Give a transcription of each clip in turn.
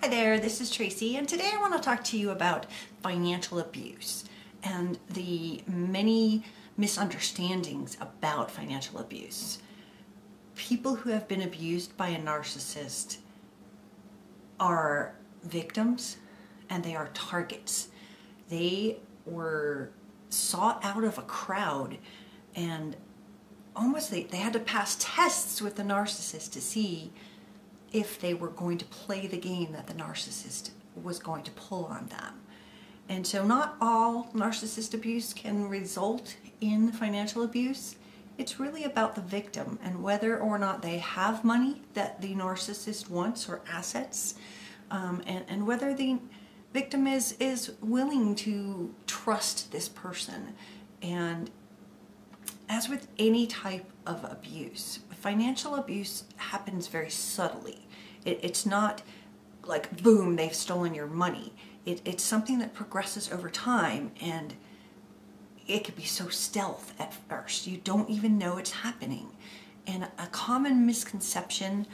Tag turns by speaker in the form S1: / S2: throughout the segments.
S1: Hi there, this is Tracy, and today I want to talk to you about financial abuse and the many misunderstandings about financial abuse. People who have been abused by a narcissist are victims and they are targets. They were sought out of a crowd and almost they had to pass tests with the narcissist to see if they were going to play the game that the narcissist was going to pull on them. And so not all narcissist abuse can result in financial abuse. It's really about the victim and whether or not they have money that the narcissist wants or assets, and whether the victim is willing to trust this person. And as with any type of abuse, financial abuse happens very subtly. It's not like, boom, they've stolen your money. It's something that progresses over time, and it could be so stealth at first. You don't even know it's happening. And a common misconception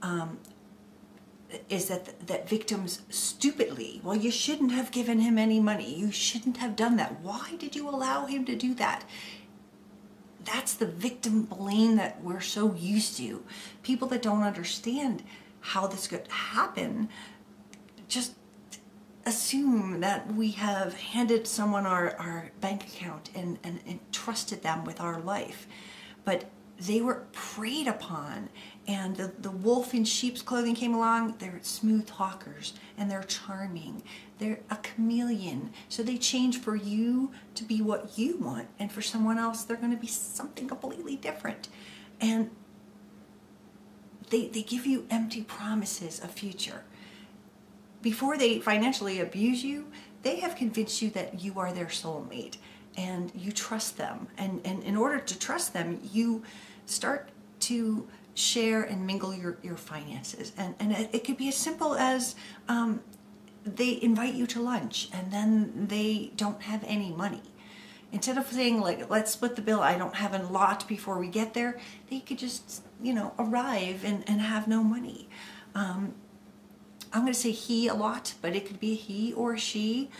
S1: is that victims stupidly, well, you shouldn't have given him any money. You shouldn't have done that. Why did you allow him to do that? That's the victim blame that we're so used to. People that don't understand how this could happen just assume that we have handed someone our bank account and entrusted them with our life. But they were preyed upon, and the wolf in sheep's clothing came along. They're smooth talkers and they're charming. They're a chameleon. So they change for you to be what you want, and for someone else they're going to be something completely different. And they give you empty promises of future. Before they financially abuse you, they have convinced you that you are their soulmate and you trust them. And in order to trust them, you start to share and mingle your finances. And it could be as simple as they invite you to lunch and then they don't have any money. Instead of saying, like, let's split the bill, I don't have a lot before we get there, they could just, arrive and have no money. I'm going to say he a lot, but it could be he or she.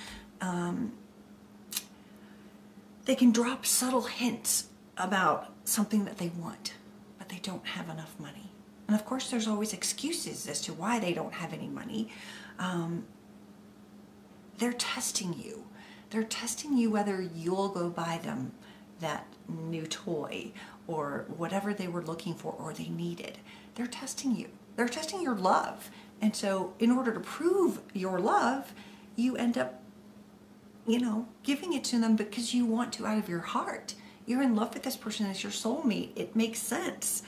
S1: They can drop subtle hints about something that they want, but they don't have enough money. And of course, there's always excuses as to why they don't have any money. They're testing you. They're testing you whether you'll go buy them that new toy or whatever they were looking for or they needed. They're testing you. They're testing your love. And so in order to prove your love, you end up, giving it to them because you want to out of your heart. You're in love with this person as your soulmate. It makes sense.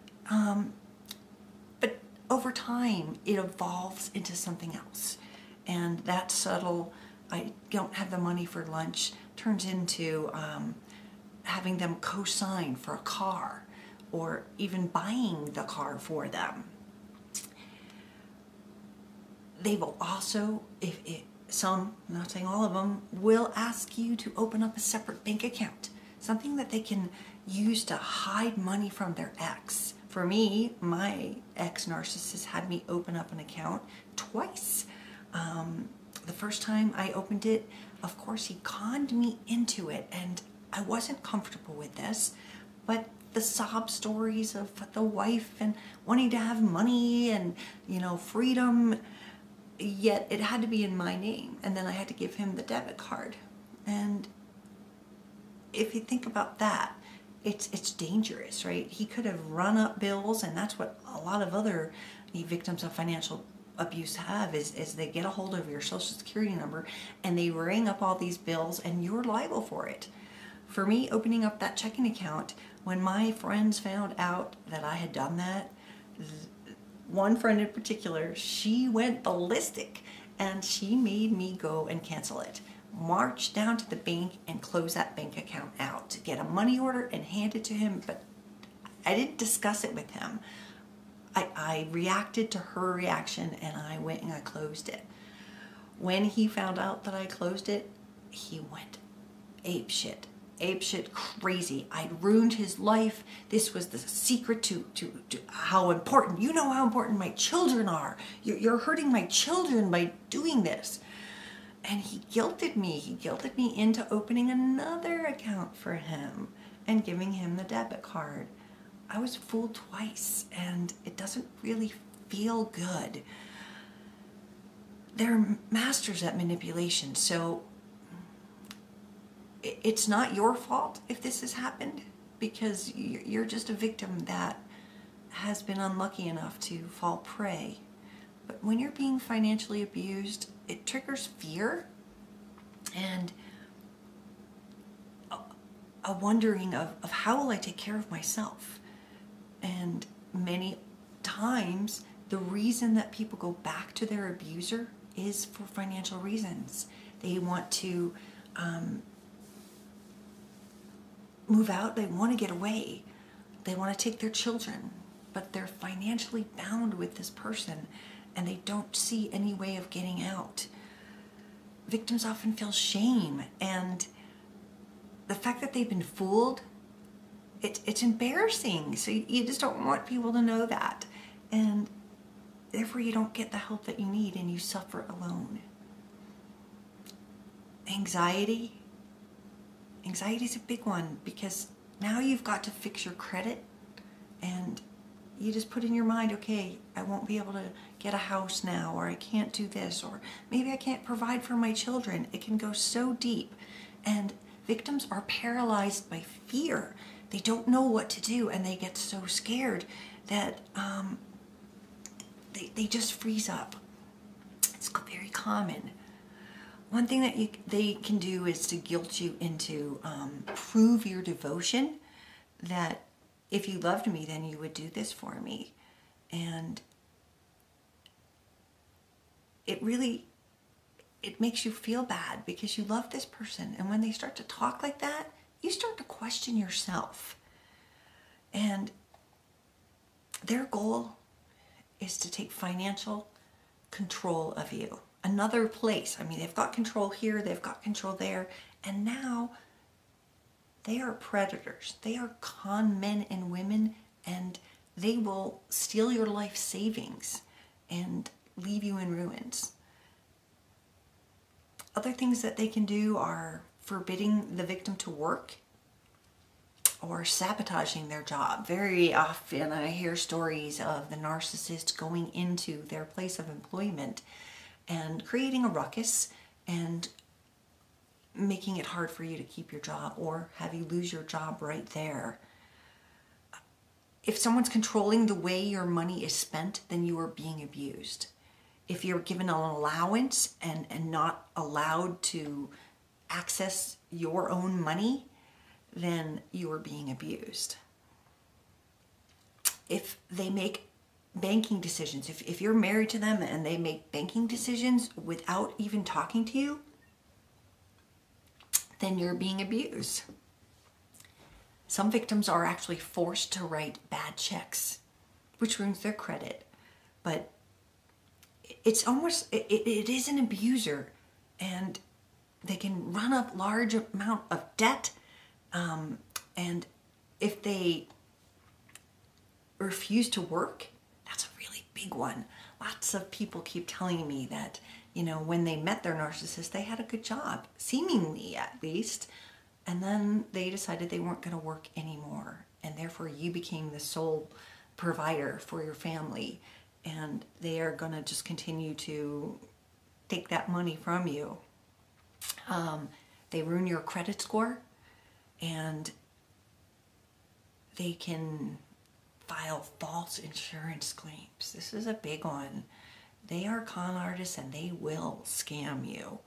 S1: But over time, it evolves into something else. And that subtle, I don't have the money for lunch, turns into having them co-sign for a car or even buying the car for them. They will also, some, I'm not saying all of them, will ask you to open up a separate bank account, something that they can use to hide money from their ex. For me, my ex-narcissist had me open up an account twice. The first time I opened it, of course, he conned me into it, and I wasn't comfortable with this, but the sob stories of the wife and wanting to have money and, freedom, yet it had to be in my name, and then I had to give him the debit card. And if you think about that, it's dangerous, right? He could have run up bills, and that's what a lot of other victims of financial abuse have, is they get a hold of your social security number and they ring up all these bills and you're liable for it. For me, opening up that checking account, when my friends found out that I had done that, one friend in particular, she went ballistic and she made me go and cancel it. March down to the bank and close that bank account out, get a money order and hand it to him, but I didn't discuss it with him. I reacted to her reaction and I went and I closed it. When he found out that I closed it, he went apeshit. apeshit crazy. I'd ruined his life. This was the secret to how important, you know how important my children are. You're hurting my children by doing this. And he guilted me. He guilted me into opening another account for him and giving him the debit card. I was fooled twice, and it doesn't really feel good. They're masters at manipulation, so it's not your fault if this has happened, because you're just a victim that has been unlucky enough to fall prey. But when you're being financially abused, it triggers fear and a wondering of how will I take care of myself? And many times, the reason that people go back to their abuser is for financial reasons. They want to move out, they want to get away, they want to take their children, but they're financially bound with this person and they don't see any way of getting out. Victims often feel shame, and the fact that they've been fooled, it's embarrassing. So you just don't want people to know that. And therefore you don't get the help that you need and you suffer alone. Anxiety. Anxiety is a big one, because now you've got to fix your credit, and you just put in your mind, okay, I won't be able to get a house now, or I can't do this, or maybe I can't provide for my children. It can go so deep, and victims are paralyzed by fear. They don't know what to do, and they get so scared that they just freeze up. It's very common. One thing that they can do is to guilt you into prove your devotion, that if you loved me, then you would do this for me. And it makes you feel bad because you love this person. And when they start to talk like that, you start to question yourself. And their goal is to take financial control of you. Another place. I mean, they've got control here, they've got control there, and now they are predators. They are con men and women, and they will steal your life savings and leave you in ruins. Other things that they can do are forbidding the victim to work or sabotaging their job. Very often I hear stories of the narcissist going into their place of employment and creating a ruckus and making it hard for you to keep your job, or have you lose your job right there. If someone's controlling the way your money is spent, then you are being abused. If you're given an allowance and not allowed to access your own money, then you are being abused. If they make banking decisions, if you're married to them and they make banking decisions without even talking to you, then you're being abused. Some victims are actually forced to write bad checks, which ruins their credit. But it's almost, it is an abuser, and they can run up large amount of debt. And if they refuse to work, that's a really big one. Lots of people keep telling me that, when they met their narcissist, they had a good job, seemingly at least, and then they decided they weren't going to work anymore, and therefore you became the sole provider for your family, and they are going to just continue to take that money from you. They ruin your credit score, and they can file false insurance claims. This is a big one. They are con artists, and they will scam you.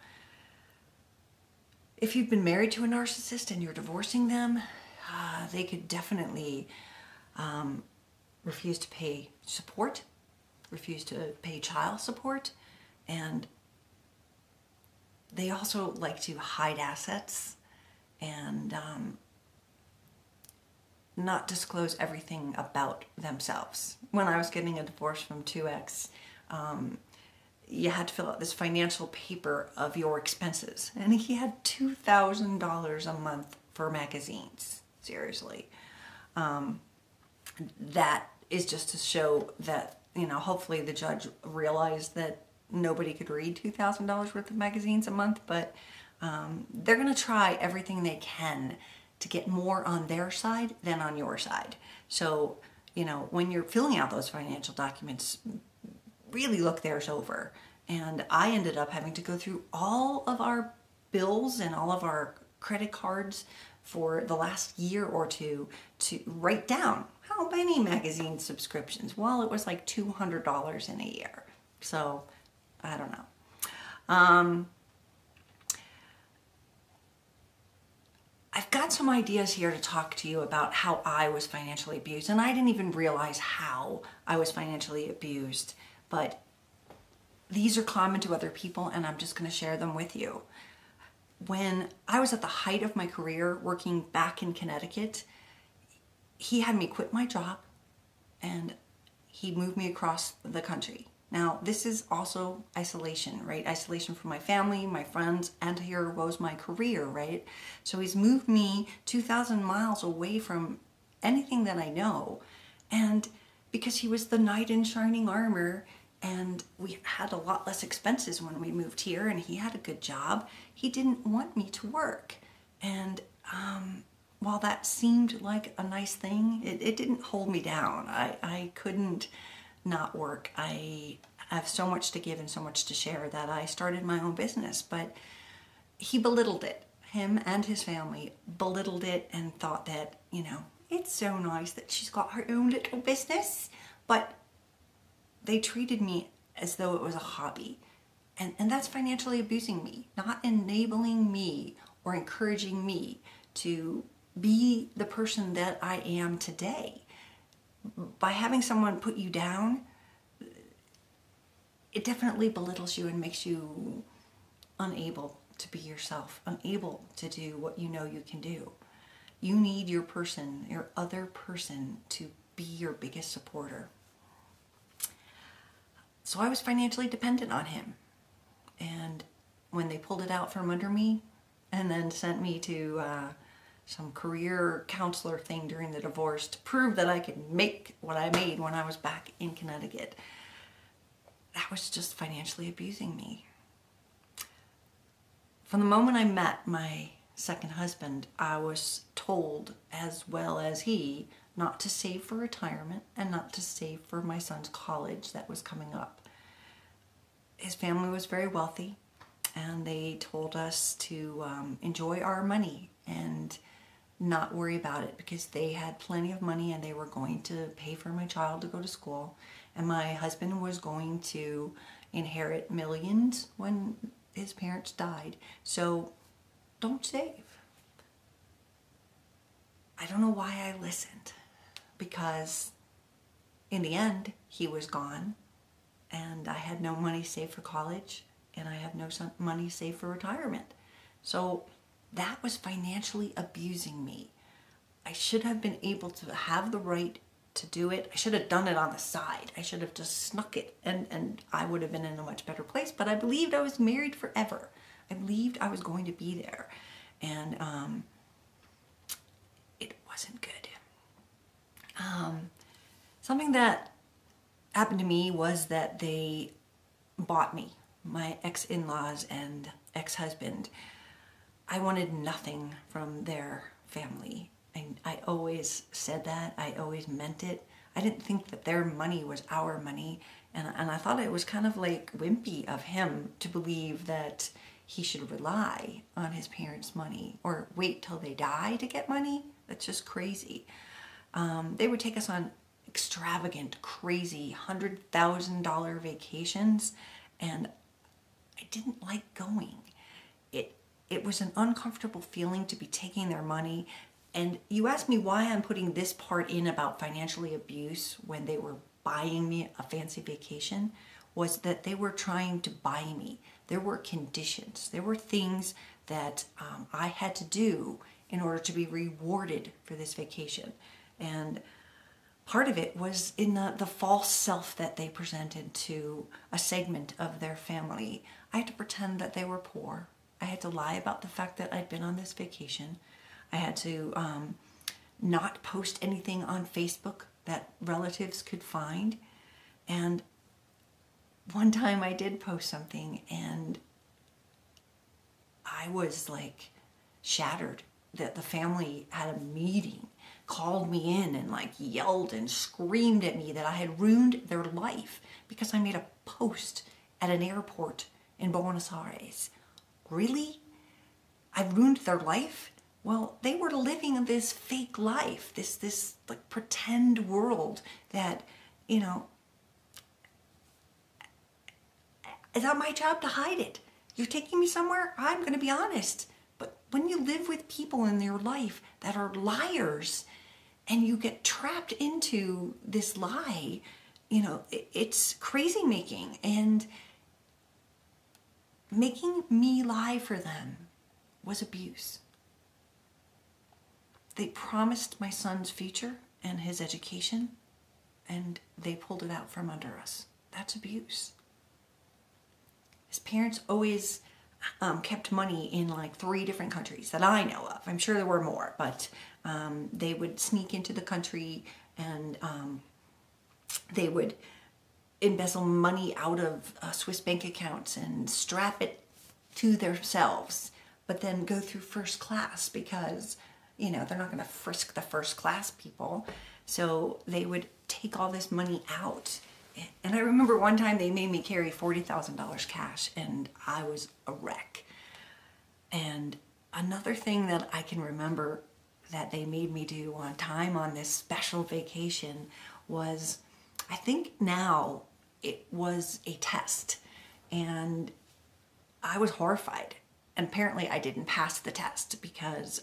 S1: If you've been married to a narcissist and you're divorcing them, they could definitely refuse to pay support, refuse to pay child support, and they also like to hide assets and not disclose everything about themselves. When I was getting a divorce from 2X, you had to fill out this financial paper of your expenses. And he had $2,000 a month for magazines. Seriously. That is just to show that, hopefully the judge realized that nobody could read $2,000 worth of magazines a month, but they're going to try everything they can to get more on their side than on your side. So, when you're filling out those financial documents, really look theirs over. And I ended up having to go through all of our bills and all of our credit cards for the last year or two to write down how many magazine subscriptions. Well, it was like $200 in a year. So, I don't know. I've got some ideas here to talk to you about how I was financially abused, and I didn't even realize how I was financially abused, but these are common to other people, and I'm just going to share them with you. When I was at the height of my career working back in Connecticut, he had me quit my job and he moved me across the country. Now, this is also isolation, right? Isolation from my family, my friends, and here was my career, right? So he's moved me 2,000 miles away from anything that I know. And because he was the knight in shining armor, and we had a lot less expenses when we moved here, and he had a good job, he didn't want me to work. And while that seemed like a nice thing, it didn't hold me down. I couldn't not work. I have so much to give and so much to share that I started my own business, but he belittled it. Him and his family belittled it and thought that, it's so nice that she's got her own little business, but they treated me as though it was a hobby. And that's financially abusing me, not enabling me or encouraging me to be the person that I am today. By having someone put you down, it definitely belittles you and makes you unable to be yourself, unable to do what you know you can do. You need your person, your other person, to be your biggest supporter. So I was financially dependent on him. And when they pulled it out from under me and then sent me to some career counselor thing during the divorce to prove that I could make what I made when I was back in Connecticut, that was just financially abusing me. From the moment I met my second husband, I was told, as well as he, not to save for retirement and not to save for my son's college that was coming up. His family was very wealthy, and they told us to enjoy our money and not worry about it because they had plenty of money and they were going to pay for my child to go to school, and my husband was going to inherit millions when his parents died. So don't save. I don't know why I listened, because in the end he was gone and I had no money saved for college and I have no money saved for retirement. So that was financially abusing me. I should have been able to have the right to do it. I should have done it on the side. I should have just snuck it and I would have been in a much better place. But I believed I was married forever. I believed I was going to be there. And it wasn't good. Something that happened to me was that they bought me, my ex-in-laws and ex-husband. I wanted nothing from their family. I always said that. I always meant it. I didn't think that their money was our money. And I thought it was kind of like wimpy of him to believe that he should rely on his parents' money or wait till they die to get money. That's just crazy. They would take us on extravagant, crazy $100,000 vacations, and I didn't like going. It was an uncomfortable feeling to be taking their money. And you asked me why I'm putting this part in about financially abuse when they were buying me a fancy vacation, was that they were trying to buy me. There were conditions. There were things that I had to do in order to be rewarded for this vacation. And part of it was in the false self that they presented to a segment of their family. I had to pretend that they were poor. I had to lie about the fact that I'd been on this vacation. I had to not post anything on Facebook that relatives could find. And one time I did post something and I was like shattered that the family had a meeting, called me in and like yelled and screamed at me that I had ruined their life because I made a post at an airport in Buenos Aires. Really? I ruined their life? Well, they were living this fake life, this like pretend world that, you know, it's not my job to hide it. You're taking me somewhere, I'm going to be honest. But when you live with people in your life that are liars and you get trapped into this lie, you know, it's crazy making. And making me lie for them was abuse. They promised my son's future and his education, and they pulled it out from under us. That's abuse. His parents always kept money in like 3 different countries that I know of. I'm sure there were more, but they would sneak into the country and they would embezzle money out of Swiss bank accounts and strap it to themselves, but then go through first class because, you know, they're not going to frisk the first class people. So they would take all this money out. And I remember one time they made me carry $40,000 cash and I was a wreck. And another thing that I can remember that they made me do on time on this special vacation was, I think now it was a test and I was horrified. And apparently I didn't pass the test because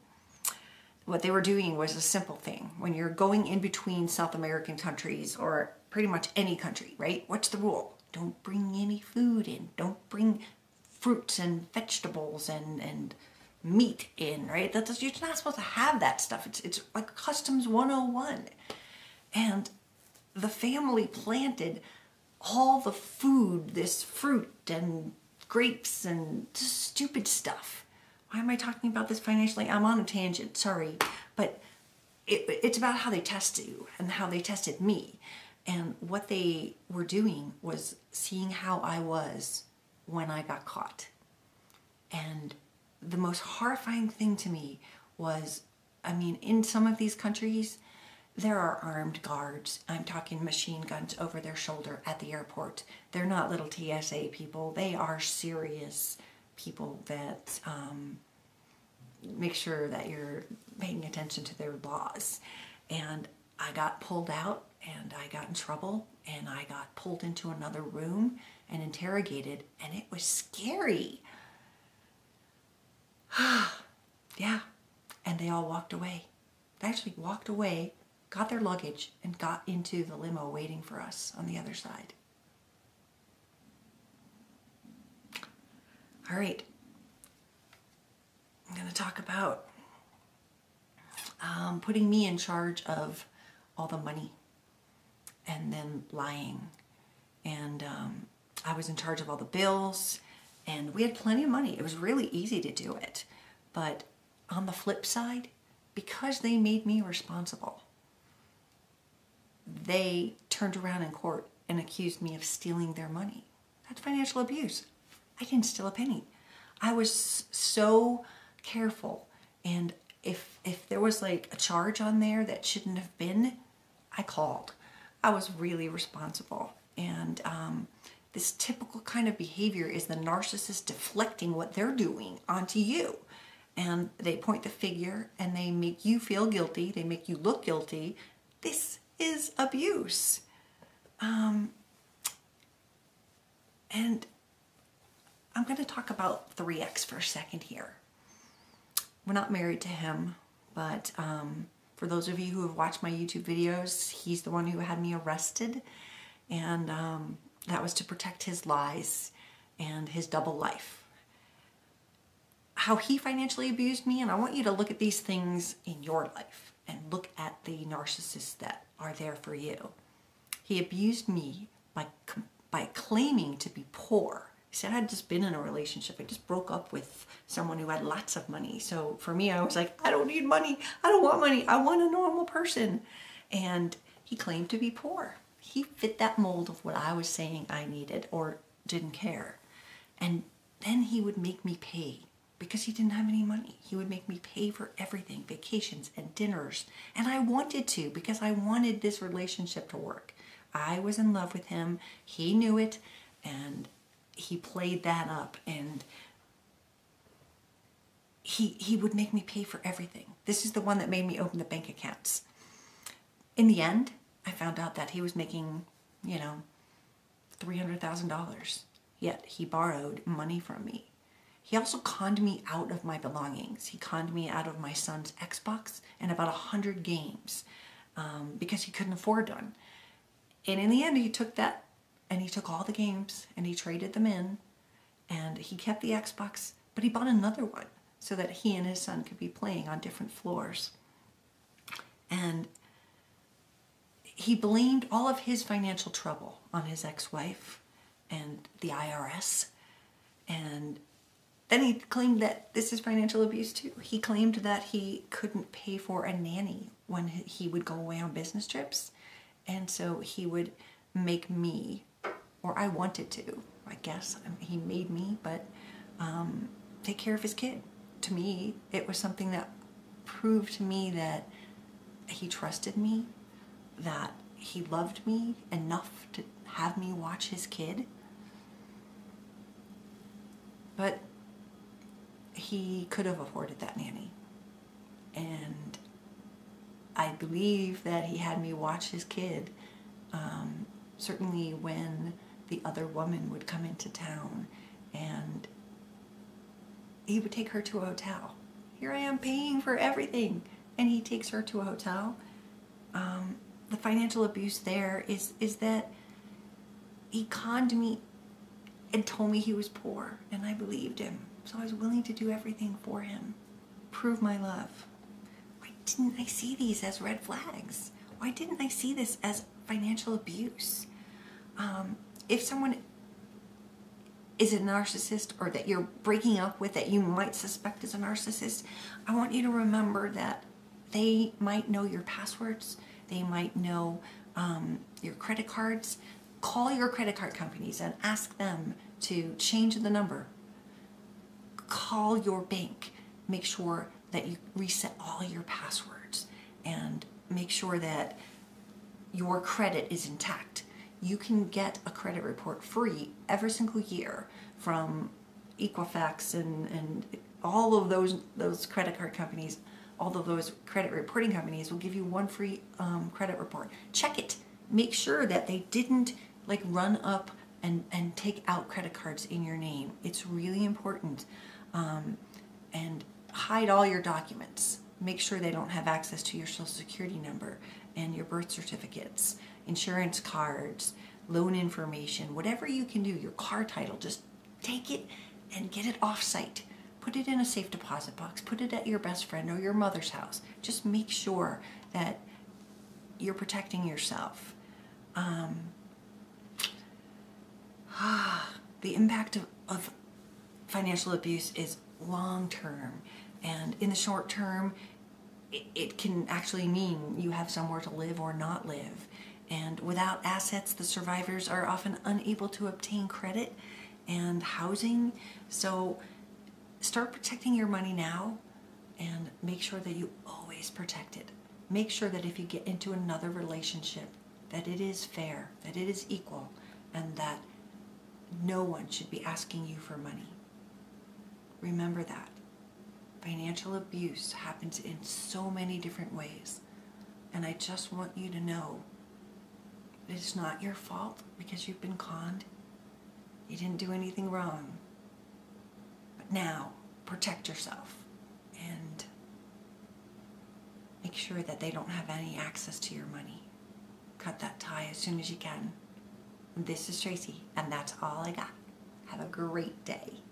S1: what they were doing was a simple thing. When you're going in between South American countries or pretty much any country, right? What's the rule? Don't bring any food in. Don't bring fruits and vegetables and meat in, right? You're not supposed to have that stuff. It's like Customs 101. And the family planted all the food, this fruit and grapes and just stupid stuff. Why am I talking about this financially? I'm on a tangent, sorry. But it's about how they test you and how they tested me. And what they were doing was seeing how I was when I got caught. And the most horrifying thing to me was, I mean, in some of these countries, there are armed guards. I'm talking machine guns over their shoulder at the airport. They're not little TSA people. They are serious people that make sure that you're paying attention to their laws. And I got pulled out and I got in trouble and I got pulled into another room and interrogated, and it was scary. Yeah. And they all walked away. They actually walked away, got their luggage, and got into the limo waiting for us on the other side. All right. I'm going to talk about putting me in charge of all the money and then lying. And I was in charge of all the bills, and we had plenty of money. It was really easy to do it. But on the flip side, because they made me responsible, they turned around in court and accused me of stealing their money. That's financial abuse. I didn't steal a penny. I was so careful, and if there was like a charge on there that shouldn't have been, I called. I was really responsible. And this typical kind of behavior is the narcissist deflecting what they're doing onto you. And they point the finger and they make you feel guilty. They make you look guilty. This is abuse. And I'm going to talk about 3X for a second here. We're not married to him, but for those of you who have watched my YouTube videos, he's the one who had me arrested. And that was to protect his lies and his double life. How he financially abused me, and I want you to look at these things in your life and look at the narcissists that are there for you. He abused me by claiming to be poor He said, I'd just been in a relationship. I just broke up with someone who had lots of money. So for me, I was like, I don't need money. I don't want money. I want a normal person. And he claimed to be poor. He fit that mold of what I was saying I needed or didn't care. And then he would make me pay because he didn't have any money. He would make me pay for everything, vacations and dinners. And I wanted to because I wanted this relationship to work. I was in love with him. He knew it, and he played that up, and he would make me pay for everything. This is the one that made me open the bank accounts. In the end, I found out that he was making, $300,000. Yet he borrowed money from me. He also conned me out of my belongings. He conned me out of my son's Xbox and about 100 games because he couldn't afford one. And in the end, he took that and he took all the games and he traded them in, and he kept the Xbox, but he bought another one so that he and his son could be playing on different floors. And he blamed all of his financial trouble on his ex-wife and the IRS. And then he claimed that this is financial abuse too. He claimed that he couldn't pay for a nanny when he would go away on business trips. And so he would make me, or I wanted to, I guess. He made me, but take care of his kid. To me, it was something that proved to me that he trusted me, that he loved me enough to have me watch his kid. But he could have afforded that nanny. And I believe that he had me watch his kid, certainly when the other woman would come into town, and he would take her to a hotel. Here I am paying for everything, and he takes her to a hotel. The financial abuse there is that he conned me and told me he was poor, and I believed him. So I was willing to do everything for him, prove my love. Why didn't I see these as red flags? Why didn't I see this as financial abuse? If someone is a narcissist, or that you're breaking up with that you might suspect is a narcissist, I want you to remember that they might know your passwords. They might know your credit cards. Call your credit card companies and ask them to change the number. Call your bank. Make sure that you reset all your passwords and make sure that your credit is intact. You can get a credit report free every single year from Equifax and all of those credit card companies. All of those credit reporting companies will give you one free credit report. Check it. Make sure that they didn't run up and take out credit cards in your name. It's really important. And hide all your documents. Make sure they don't have access to your social security number and your birth certificates, insurance cards, loan information, whatever you can do, your car title. Just take it and get it off-site. Put it in a safe deposit box. Put it at your best friend or your mother's house. Just make sure that you're protecting yourself. The impact of financial abuse is long-term, and in the short term, it can actually mean you have somewhere to live or not live. And without assets, the survivors are often unable to obtain credit and housing. So start protecting your money now, and make sure that you always protect it. Make sure that if you get into another relationship, that it is fair, that it is equal, and that no one should be asking you for money. Remember that. Financial abuse happens in so many different ways. And I just want you to know that it's not your fault because you've been conned. You didn't do anything wrong. But now, protect yourself and make sure that they don't have any access to your money. Cut that tie as soon as you can. This is Tracy, and that's all I got. Have a great day.